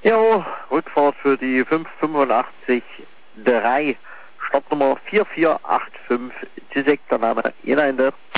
Jo, Rückfahrt für die 585 3, Startnummer 4485, Zizek, der Name Inhalte.